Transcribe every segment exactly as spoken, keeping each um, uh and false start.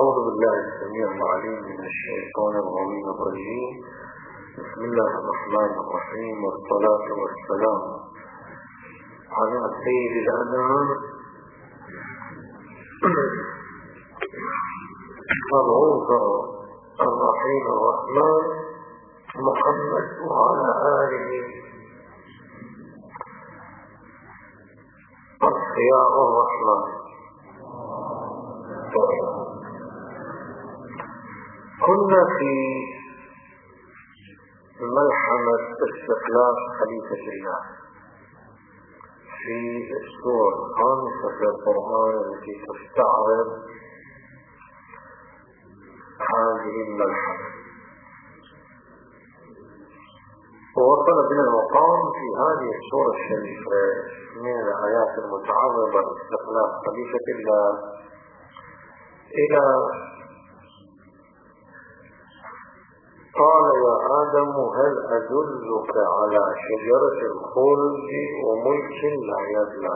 أعوذ بالله السميع العليم من الشيطان الرجيم الرجيم. بسم الله الرحمن الرحيم، والصلاة والسلام على سيد الأنام المبعوث الرحيم الرحمن محمد وعلى آله أصفياء الرحمن. كنا في ملحمة استخلاف خليفة الله في السورة الخامسة في القرآن التي تستعرض هذه الملحمة، ووصل بنا المقام في هذه السورة الشريفة من الآيات المتعرضة لاستخلاف خليفة الله إلى قال يا آدم هل أدلك على شجرة الخلد وملك لا يبلى.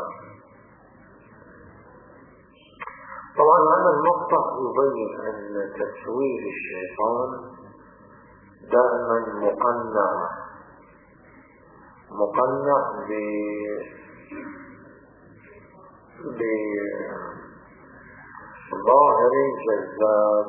طبعا هذا المقطع يبين أن تسويل الشيطان دائما مقنع مقنع بظاهر جذاب،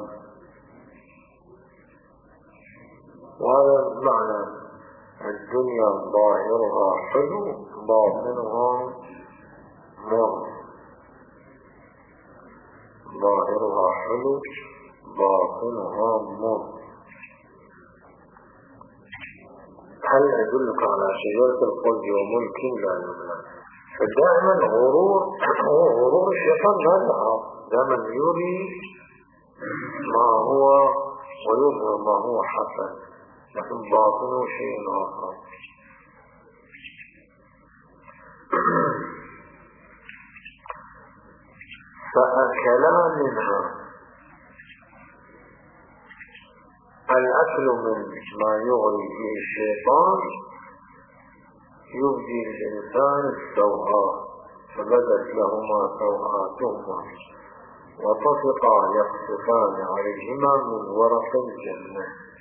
وهذا معنى الدنيا ظاهرها حلو باطنها مر. ظاهرها حلو باطنها مر. هل أدلك على شجرة الخلد وملك لا يبلى. فدائما غرور غرور الشيطان هذا دائما يري ما هو ويظهر ما هو حسن، لكن باطنه شيء آخر. فأكلا منها. الأكل من ما يغري به الشيطان يبدي الإنسان السوءات، فبدت لهما سوءاتهما وطفقا يخصفان عليهما من ورق الجنة.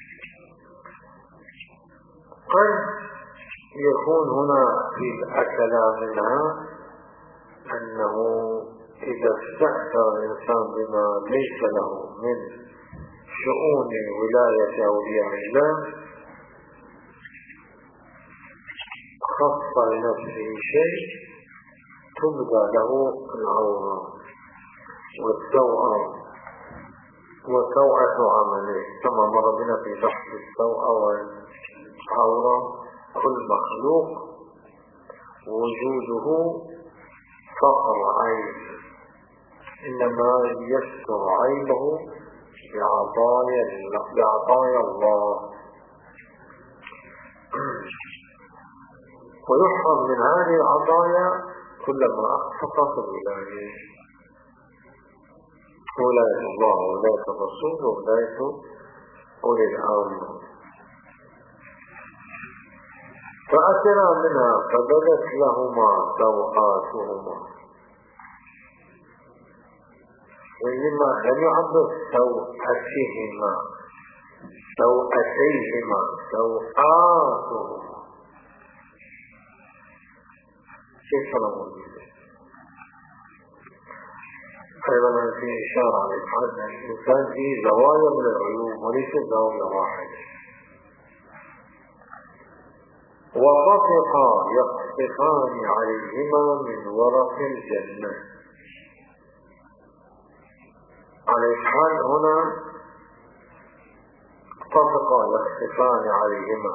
قد يكون هنا في الأكل منها أنه إذا استأثر الإنسان بما ليس له من شؤون ولاية أولياء الله خص لنفسه شيء تبدى له العورة والسوءة وسوءة عمله، كما مر بنا في بحث السوءة والعورة. كل مخلوق وجوده فقر عيب، إنما يستر عيبه بعطايا الله. ويحفظ من هذه العطايا كلما أخفق في الولاية، ولاية الله وولاية الرسول وولاية أولي الأمر. فأكلا منها فبدت لهما سوءاتهما. وإنما لم يعبر سوءتهما سوءتيهما سوءاتهما. كيف نقول ذلك؟ أيضا في إشارة على أن الإنسان فيه زوايا من العيوب وليس زاوية واحدة. وطفقا يخصفان عليهما من ورق الجنة. على الحال هنا طفقا يخصفان عليهما،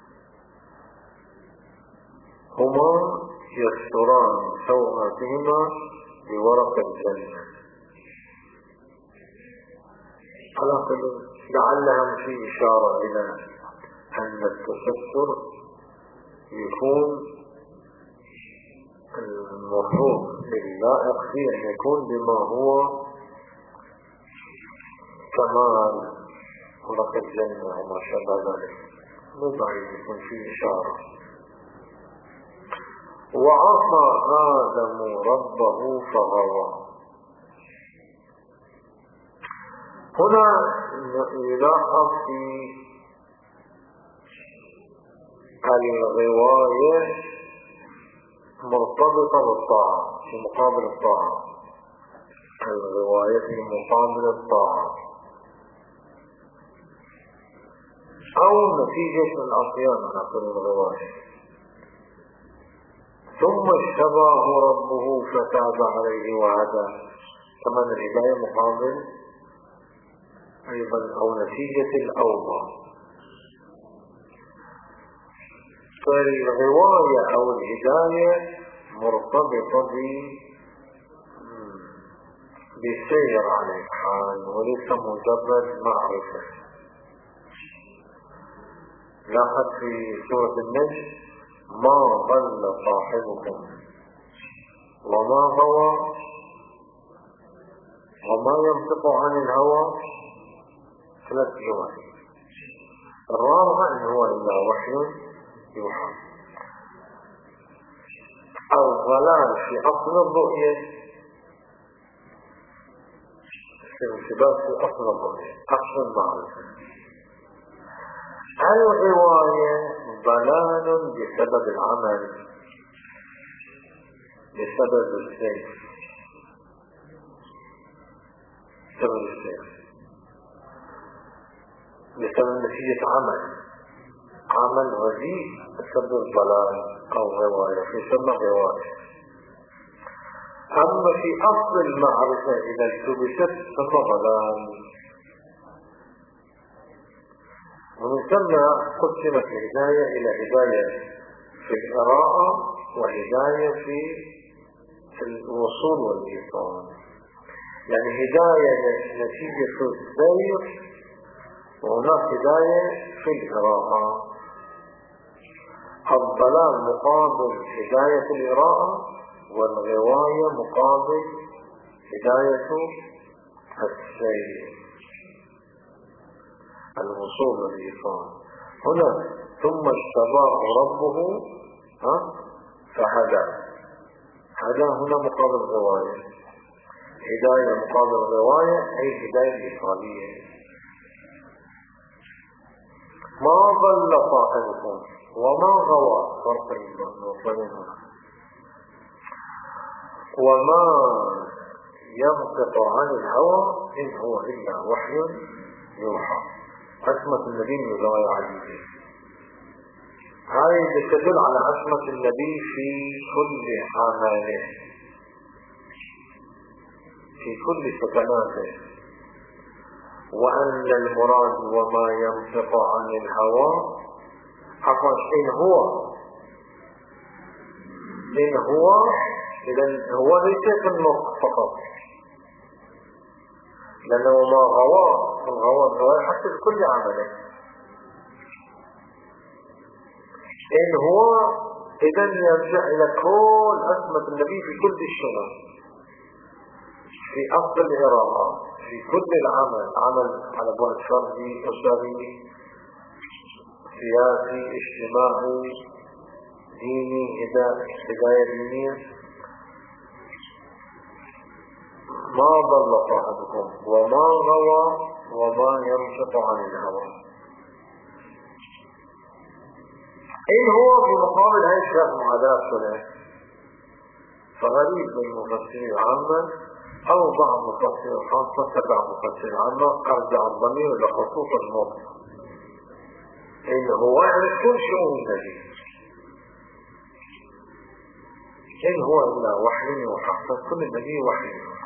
هما يستران سوءاتهما بورق الجنة. على كل لعلهم في إشارة إلى أن التستر يكون المفروض اللائق فيه أن يكون بما هو كمال ورق الجنة وما شابه ذلك، مو بعيد يكون فيه إشارة. وعصى آدم ربه فغوى. هنا يلاحظ في الرواية مرتبطة بالطاعة في مقابل الطاعة، الرواية في مقابل الطاعة أو نتيجة العصيان نقول الرواية. ثم اجتباه ربه فتاب عليه وهدى، كمان الهداية مقابل أيضا أو نتيجة الأوبة. فالرواية أو الهداية مرتبطة بسير على الحال وليس مجرد معرفة. لاحظ في سورة النجم: ما ضل صاحبكم وما غوى وما ينطق عن الهوى، ثلاث جمل. الرابعة إن هو إلا وحي يوحى. الضلال في أصل الرؤية، في انتباه في أصل الرؤية، أصل المعرفة. الرواية ضلال بسبب العمل، بسبب السير، بسبب السير، بسبب نتيجة عمل عمل رديء بسبب الضلال أو رواية في سبب رواية. أما في أصل المعرفة إذا التبست فهو ضلال. ومن ثم قسمت الهداية إلى هداية في القراءة وهداية في الوصول والإيصال. يعني هداية نتيجة السير، وهناك هداية في القراءة. الضلال مقابل هداية القراءة، والغواية مقابل هداية السير، الوصول والإيصال. هنا ثم اجتباه ربه ها فهدى. هدى هنا مقابل الغواية، هداية مقابل الغواية أي هداية إيصالية. ما ضل صاحبكم وما غوى، فرق المطلقين هنا. وما ينطق عن الهوى إن هو إلا وحي يوحى. عصمة النبي من رواية عديدة، هذه تدل على عصمة النبي في كل أعماله، في كل سكناته. وأن المراد وما ينطق عن الهوى عفوا إن هو إن هو إذن هو ليس كالنطق فقط، لأنه ما غوى الغوى الغوى حتى في كل عمله. إن هو إذن يرجع إلى كل عصمة النبي في كل الشغل، في أصل الإرادة، في كل العمل، عمل على بعد شرعي أسري سياسي اجتماعي ديني هداية دينية. ما ضل صاحبكم وما غوى وما ينطق عن الهوى. إن هو في مقابل هاي الشيخ معاداة صلاه، فغريب من مفسرين عامة أو بعض مفسرين خاصة تبع مفسرين عامة أرجع الضمير لخصوص الموضوع. إن هو يعرف كل شؤون النبي، إن هو إلا وحي يوحى، كل النبي وحي يوحى.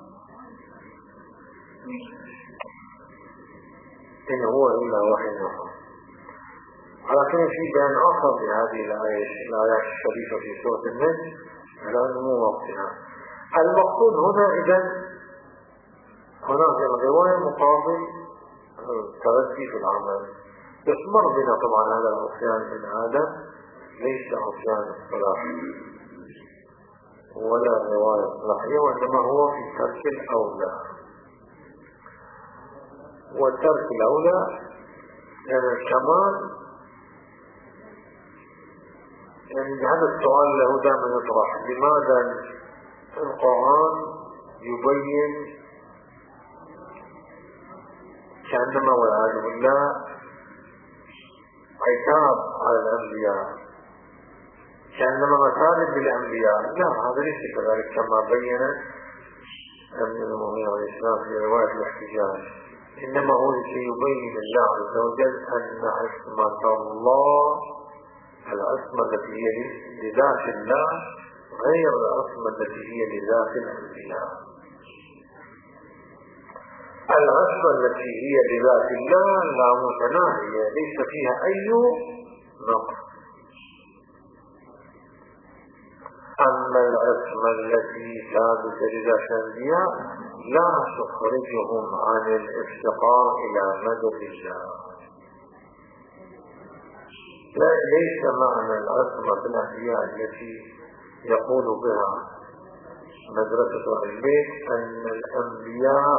إن هو إلا وحي يوحى. على كل شيء بيان آخر بهذه الآيات الشريفة في سورة النجم لأنه مو وقتها. المقصود هنا إذن هناك الرواية مقابل التردي في العمل. يسمر بنا طبعا هذا العصيان من هذا ليس عصيان اصطلاحي ولا رواية اصطلاحية، وإنما هو في ترك الأولى. والترك الأولى يعني الكمال. يعني هذا السؤال له دائما يطرح: لماذا القرآن يبين كأنما والعياذ بالله عتاب على الأنبياء، كأنما مثالب للأنبياء. لا، هذا ليس كذلك كما بين ابن المغيرة عليه السلام في رواية الاحتجاج، إنما هو لكي يبين الله عز وجل أن عصمة الله، العصمة التي هي لذات الله غير العصمة التي هي لذات الأنبياء. العصمة التي هي لذات الله لا متناهية، ليس فيها أي نقص. أما العصمة التي ثابتة لذات الأنبياء لا تخرجهم عن الافتقار إلى مدد الله. لا، ليس معنى العصمة بالأنبياء التي يقول بها مدرسة البيت أن الأنبياء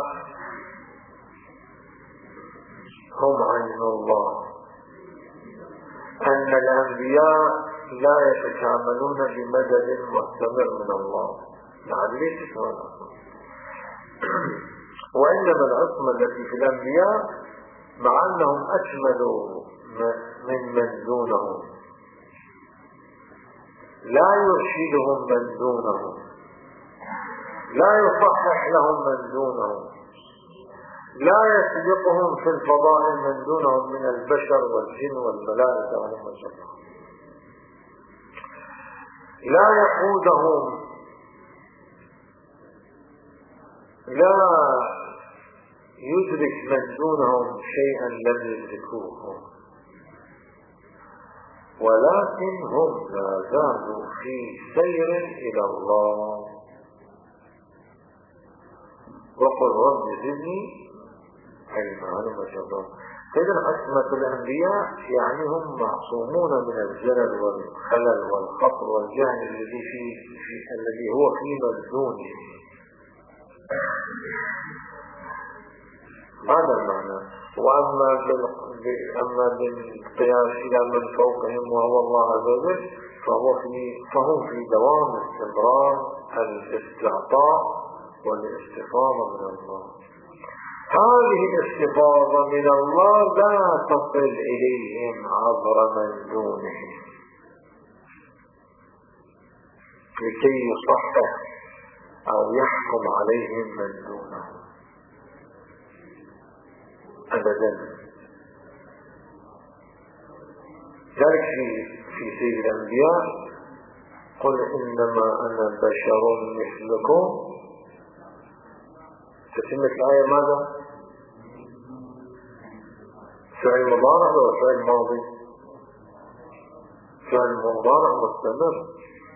هم عين الله، أن الأنبياء لا يتكاملون بمدد مستمر من الله. يعني ليس كذلك، وإنما العصمة التي في الأنبياء مع أنهم أكملوا من من دونهم، لا يرشدهم من دونهم، لا يصحح لهم من دونهم، لا يسبقهم في الفضائل من دونهم من البشر والجن والملائكة عليهم السلام، لا يقودهم، لا يدرك من دونهم شيئا لم يدركوه، ولكن هم لا زالوا في سير إلى الله. وقل رب زدني علما. علم الله. فإذا عصمة الأنبياء يعني هم معصومون من الزلل والخلل والخطر والجهل الذي في, في الذي هو في ملزونه. هذا المعنى. وأما أما بالقياس إلى من فوقهم وهو الله عز وجل فهو في فهم في دوام استمرار الاستعطاء والاستفاضة من الله. هذه الاستفاضة من الله لا تصل إليهم عبر من دونهم لكي يصحح أو يحكم عليهم من دونهم أبدا. ذلك في في سيد الأنبياء قل إنما أنا بشر مثلكم. تتمة الآية ماذا؟ فعل مضارع أو فعل ماضي؟ فعل مضارع مستمر.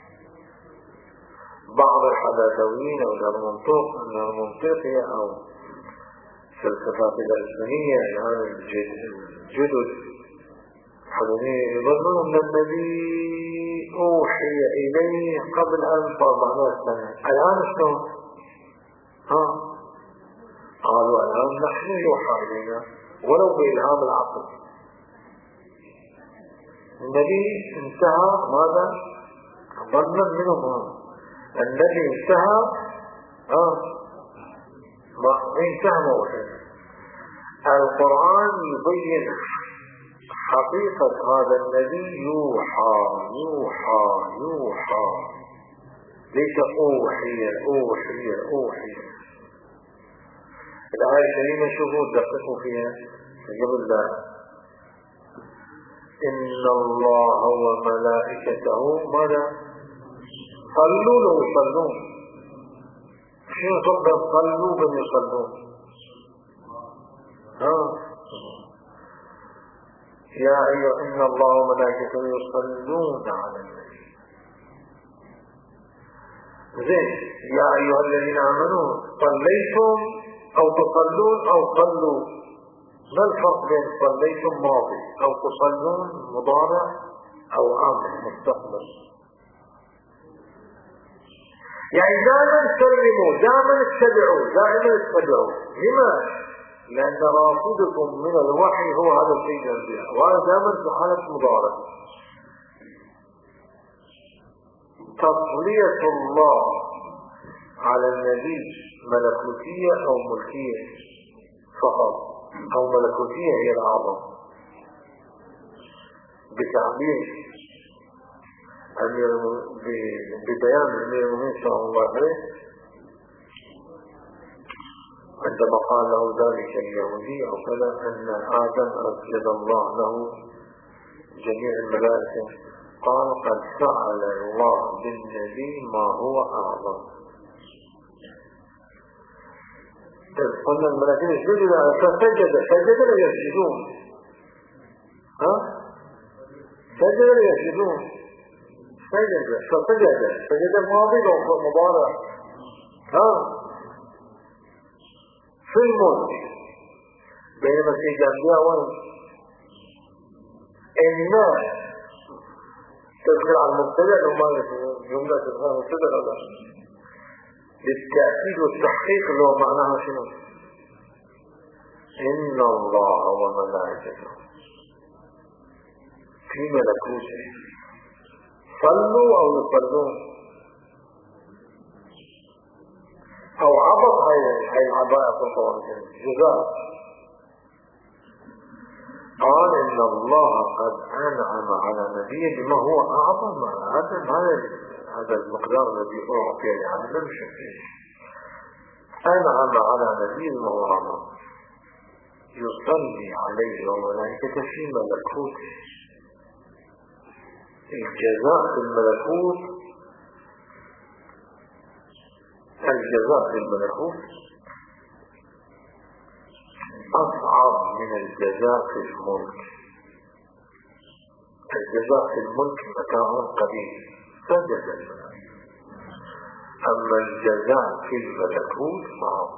بعض الحداثويين أو المنطق المنطقية أو فلسفات الإسلامية يعني الجدد الحلمية يظنون أن النبي أوحي إليه قبل ألف وأربعمائة سنة. الآن شلون؟ ها؟ قالوا الآن نحن يوحى إلينا ولو بإلهام العقل. النبي انتهى ماذا؟ ظنا منهم. النبي انتهى اه ما انتهى موحد. القرآن يبين حقيقة هذا النبي يوحى يوحى يوحى ليس أوحي أوحي أوحي. الآية الكريمة شوفوا دققوا فيها يقول الله إن الله وملائكته ماذا؟ صلوا له يصلون. شنو صدق صلوا بل يصلون؟ ها يا أيها إن الله وملائكته يصلون على النبي. زين يا أيها الذين آمنوا صليتم أو تصلون أو صلوا. ما الفرق بين صليتم ماضي أو تصلون مضارع أو أمر مستقبل؟ يعني دائما سلموا دائما اتبعوا دائما اتبعوا. لما؟ لأن رافضكم من الوحي هو هذا الشيء الأنبياء وهذا دائما في حالة مضارع. تصلية الله على النبي ملكوتية أو ملكية فقط. أو ملكوتية هي الأعظم بتعبير أمير ببيان أمير المؤمنين صلى الله عليه وسلم عندما قال له ذلك اليهودي أو كذا أن آدم أسجد الله له جميع الملائكة، قال قد فعل الله بالنبي ما هو أعظم. قلنا الملائكة يسجدون فسجد سجد لا يسجدون، ها سجد لا يسجدون سجد فسجد سجد الماضي مضارع، ها في الملك. بينما في جنبها وين الناس تذكر على المبتدأ وما جملة تذكر على المبتدأ هذا للتأكيد والتحقيق اللي هو معناها شنو؟ إن الله وملائكته في ملكوته صلوا أو يصلون أو عبط هاي هاي العباءة طبعا جزاء. قال إن الله قد أنعم على نبيه بما هو أعظم. هذا هذا المقدار الذي أعطي يعني لم يشكل. أنعم على نبيه بما هو أعظم يصلي عليه وملائكته في ملكوته. الجزاء في الملكوت الجزاء في الملكوت أصعب من الجزاء في الملك. الجزاء في الملك متاع قليل سجد الملائكة، أما الجزاء في الملكوت صعب.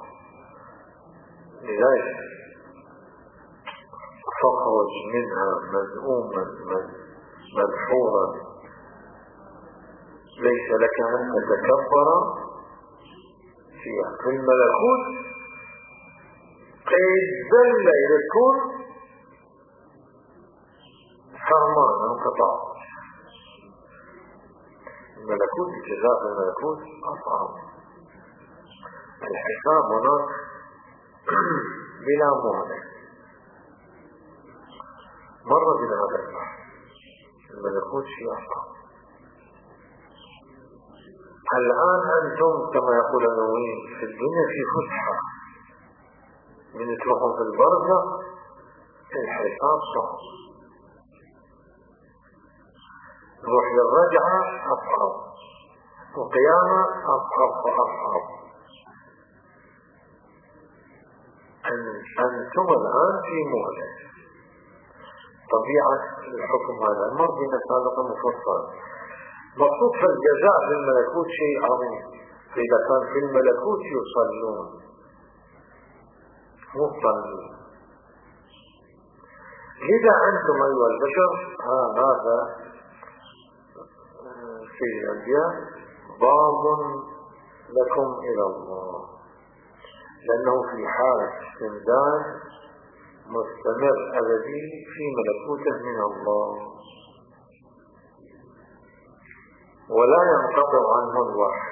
لذلك فخرج منها مذءوما مدحورا ليس لك أن تتكبر فيها. في الملكوت قيد ذل إلى الكون فرمان انقطاع. الملكوت الجزاء في الملكوت أصعب. الحساب هناك بلا مهلة مرة بلا هدف. الملكوت شيء أصعب. الآن أنتم كما يقول النووي في الدنيا في فسحة، من تروحوا في البرزة الحساب صعب، روح للرجعة أصعب، وقيامة أصعب وأصعب. أنتم الآن في مهلة. طبيعة الحكم هذا مر بنا سابقا مفصل. مقصود في الجزاء في الملكوت شيء عظيم. إذا كان في الملكوت يصلون مصلون. إذا أنتم أيها البشر ها هذا في الأنبياء باب لكم إلى الله، لأنه في حالة استمداد مستمر أبدي في ملكوته من الله ولا ينقطع عنه الوحي.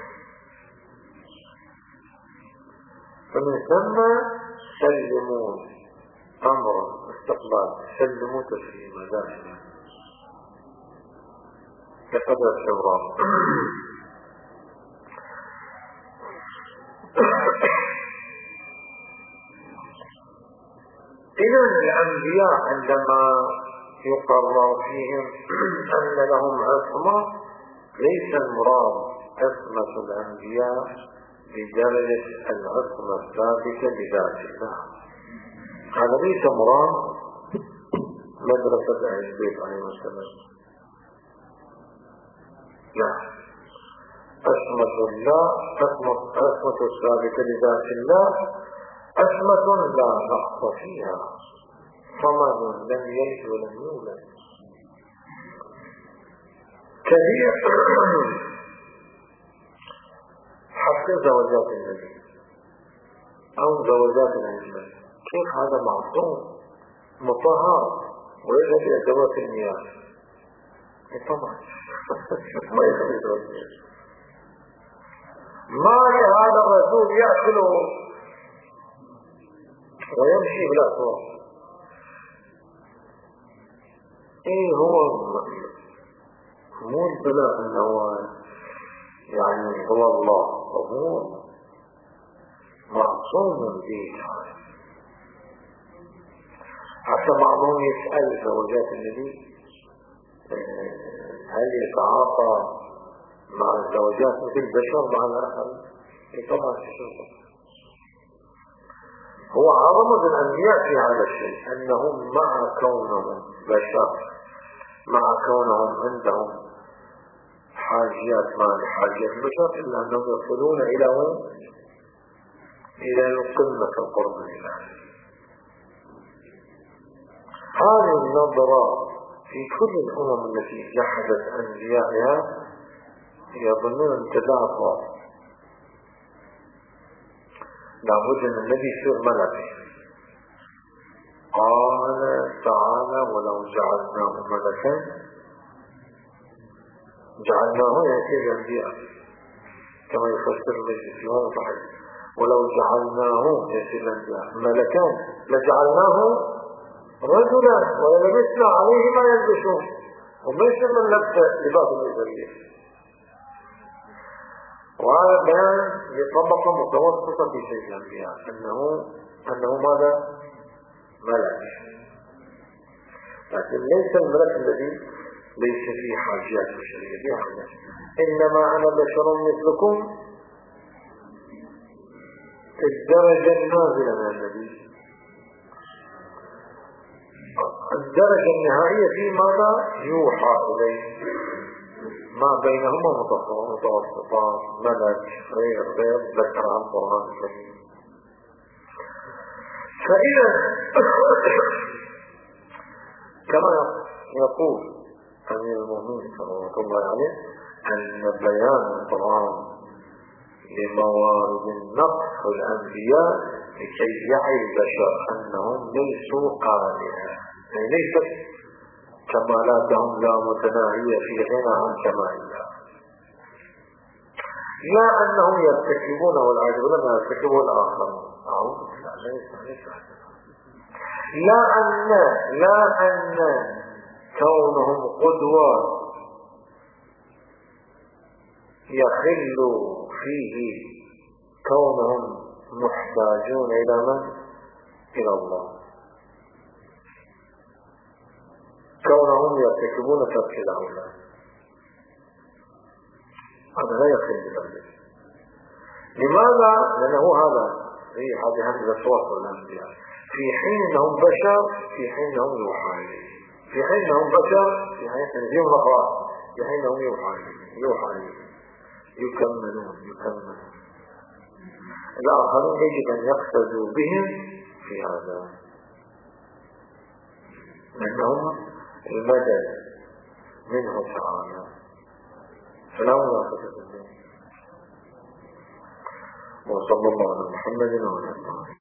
فمن ثم سلمون أمرا استقبال، سلموا تسليما دائما كقدر الشبراء. إذا الأنبياء عندما يقرر فيهم أن لهم عصمة ليس المراد عصمة الأنبياء بدرجة العصمة الثابتة بذات الله. هذا ليس مراد مدرسة أهل البيت عليه السلام. لا، عصمة الله عصمة الثابتة بذات الله عصمة لا نقص فيها. صمد لم يلد ولم يولد. كثير حتى زوجات النبي أو زوجات النبي كيف هذا معصوم مطهر ويجب أدوات المياه؟ طبعا ما يخلي أدوات المياه. ما هذا الرسول يأكله ويمشي بالأسواق. ايه هو مو البلاء انه يعني هو الله، وهو معصوم به تعالى. حتى بعضهم يسأل زوجات النبي هل يتعاطى مع الزوجات مثل البشر مع الآخر؟ طبعا هو عظمة الأنبياء في هذا الشيء، أنهم مع كونهم بشر، مع كونهم عندهم حاجيات ما لحاجيات البشر، إلا أنهم يصلون إلى إلى القمة القرب الإلهي. هذه النظرة في كل الأمم التي جحدت أنبيائها يظنون تدافع، لابد أن النبي يصير ملك. قال تعالى ولو جعلناه ملكا جعلناه يأتي الأنبياء كما يفسر المجلس الإمام صحيح، ولو جعلناه يأتي الأنبياء ملكا لجعلناه رجلا ولبسنا عليه ما يلبسون، ومش من لبس لباس البشرية. وهذا بيان لطبقة متوسطة في شيء الأنبياء أنه أنه ماذا؟ ملك، لكن ليس الملك الذي ليس فيه حاجات بشرية فيه حاجات، إنما أنا بشر مثلكم الدرجة النازلة من النبي، الدرجة النهائية في ماذا؟ يوحى إليه، ما بينهما متوسطات، ملك غير غير ذكر عن القرآن الكريم. فإذا كما يقول أمير المؤمنين صلى الله عليه أن بيان القرآن لموارد النقص في الأنبياء لكي يعي البشر أنهم ليسوا آلهة، يعني ليست كمالاتهم لا متناهية في غنى عن كمالها، لا أنهم يرتكبون والعياذ بالله ما يرتكبه الآخرون، لا أن لا أن كونهم قدوة يخل فيه كونهم محتاجون إلى من؟ إلى الله، كونهم يرتكبون ترك الأولاد هذا لا يخل بذلك. لماذا؟ لأنه هذا هي هذه همزة التواصل الأنبياء، في حين أنهم بشر، في حين أنهم يوحى إليه، في حين أنهم بشر، في حين تنزيل الأخبار، في حين أنهم يوحى إليه يوحى إليه يكملون يكملون. الآخرين يجب أن يقتدوا بهم في هذا، لأنهم المدد منه تعالى، فلا منافسة بهم. وصلى الله على محمد وعلى آله.